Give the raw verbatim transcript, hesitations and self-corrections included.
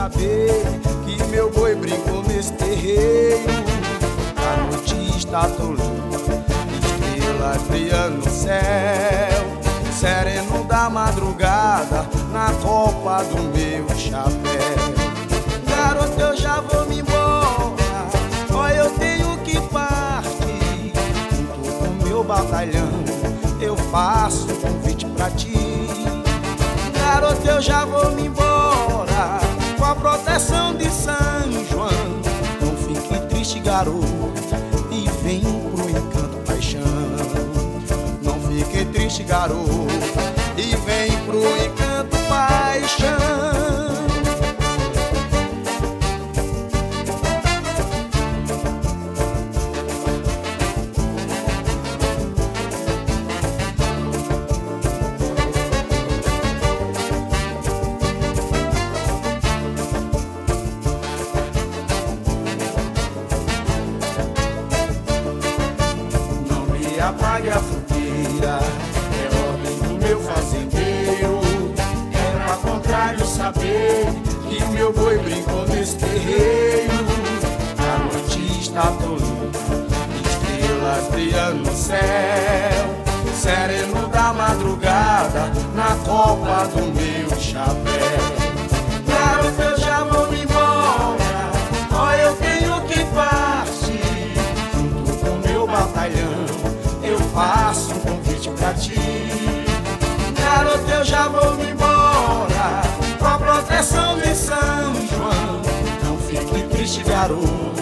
saber que meu boi brincou nesse terreiro. A noite está tolando, estrelas brilhando no céu, sereno da madrugada na copa do meu chapéu. Garoto, eu já vou me embora, ó, eu tenho que partir. Junto com meu batalhão eu faço um convite pra ti. Garoto, eu já vou me embora, com a proteção de São João. Não fique triste, garoto, e vem pro encanto paixão. Não fique triste, garoto, e vem pro encanto paixão. Apague a fogueira, é ordem do meu fazendeiro. É pra contrário saber que meu boi brincou nesse terreiro. A noite está tolando, estrelas brilhando no céu, sereno da madrugada na copa do meu chapéu. Garoto, eu já vou me embora, ó, eu tenho que partir. Junto com meu batalhão eu faço um convite pra ti. Garoto, eu já vou me embora, com a proteção de São João. Não fique triste, garoto,